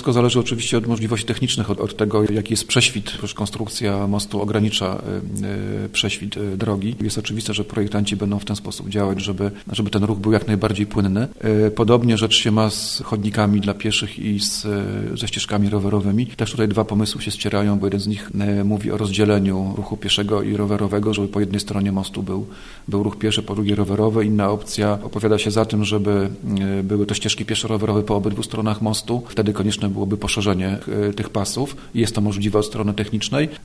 wszystko zależy oczywiście od możliwości technicznych, od tego, jaki jest prześwit. Przecież konstrukcja mostu ogranicza prześwit drogi. Jest oczywiste, że projektanci będą w ten sposób działać, żeby ten ruch był jak najbardziej płynny. Podobnie rzecz się ma z chodnikami dla pieszych i ze ścieżkami rowerowymi. Też tutaj dwa pomysły się ścierają, bo jeden z nich mówi o rozdzieleniu ruchu pieszego i rowerowego, żeby po jednej stronie mostu był ruch pieszy, po drugiej rowerowy. Inna opcja opowiada się za tym, żeby były to ścieżki pieszo-rowerowe po obydwu stronach mostu. Wtedy konieczne byłoby poszerzenie tych pasów i jest to możliwe od strony technicznej.